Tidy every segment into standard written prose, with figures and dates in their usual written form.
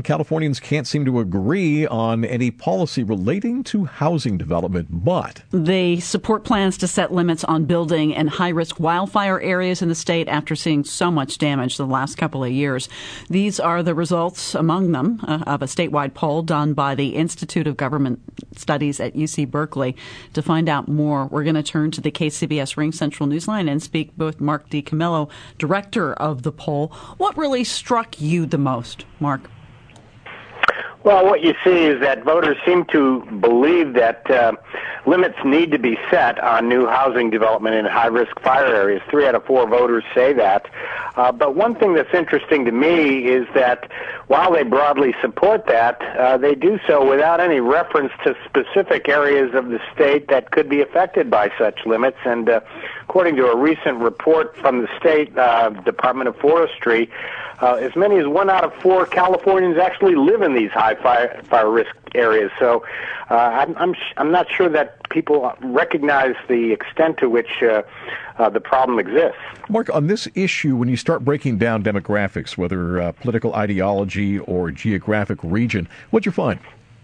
Californians can't seem to agree on any policy relating to housing development, but they support plans to set limits on building in high-risk wildfire areas in the state after seeing so much damage the last couple of years. These are the results, among them, of a statewide poll done by the Institute of Government Studies at UC Berkeley. To find out more, we're going to turn to the KCBS Ring Central Newsline and speak with Mark DiCamillo, director of the poll. What really struck you the most, Mark? Well, what you see is that voters seem to believe that limits need to be set on new housing development in high-risk fire areas. 3 out of 4 voters say that. But one thing that's interesting to me is that while they broadly support that, they do so without any reference to specific areas of the state that could be affected by such limits. And according to a recent report from the state Department of Forestry, as many as 1 out of 4 Californians actually live in these high fire risk areas. So I'm not sure that people recognize the extent to which the problem exists. Mark, on this issue, when you start breaking down demographics, whether political ideology or geographic region, what'd you find?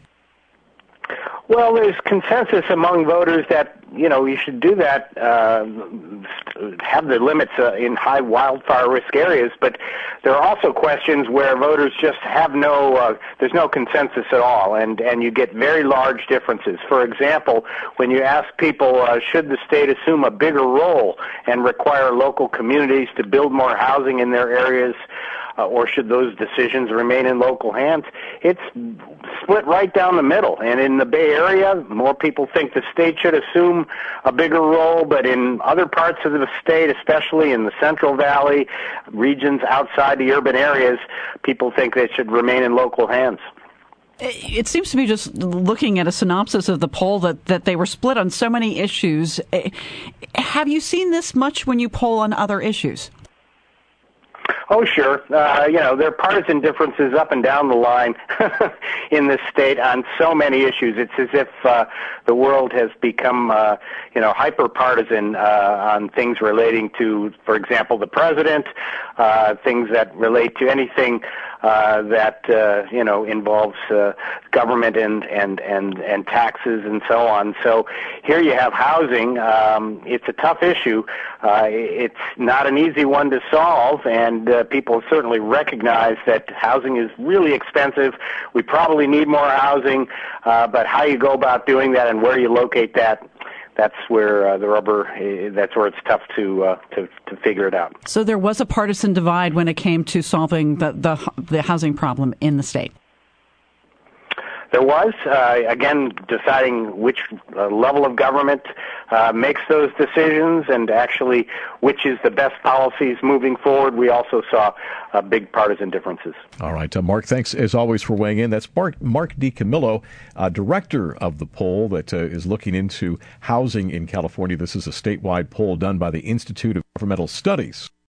Well, there's consensus among voters that, you should do that, have the limits in high wildfire risk areas, but there are also questions where voters just have there's no consensus at all, and you get very large differences. For example, when you ask people, should the state assume a bigger role and require local communities to build more housing in their areas, or should those decisions remain in local hands? It's split right down the middle. And in the Bay Area, more people think the state should assume a bigger role, but in other parts of the state, especially in the Central Valley, regions outside the urban areas, people think they should remain in local hands. It seems to me, just looking at a synopsis of the poll, that they were split on so many issues. Have you seen this much when you poll on other issues? Oh, sure. There are partisan differences up and down the line in this state on so many issues. It's as if the world has become, hyper-partisan on things relating to, for example, the president, things that relate to anything that involves government and taxes and so on. So here you have housing. It's a tough issue. It's not an easy one to solve, and people certainly recognize that housing is really expensive. We probably need more housing, but how you go about doing that and where you locate that, that's where that's where it's tough to figure it out. So there was a partisan divide when it came to solving the housing problem in the state. There was, again, deciding which level of government makes those decisions and actually which is the best policies moving forward. We also saw big partisan differences. All right, Mark, thanks as always for weighing in. That's Mark DiCamillo, director of the poll that is looking into housing in California. This is a statewide poll done by the Institute of Governmental Studies.